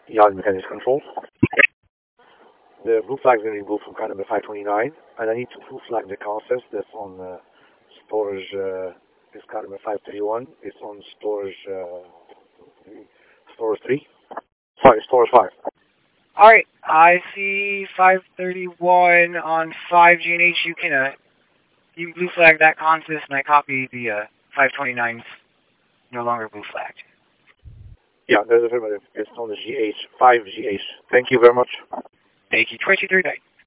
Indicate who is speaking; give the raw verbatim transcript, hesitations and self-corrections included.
Speaker 1: Yacht Mechanics Control. The blue flag is going to be moved from car number five twenty-nine, and I need to blue flag the consist that's on uh, storage, uh, this car number five thirty-one, it's on storage, uh, storage three, sorry, storage five.
Speaker 2: Alright, I see five thirty-one on five G and H. You can, uh, you blue flag that consist, and I copy the, uh, five twenty-nines no longer blue flagged.
Speaker 1: Yeah, there's a affirmative. It's on the G H, five G H. Thank you very much.
Speaker 2: Thank you. twenty-three night.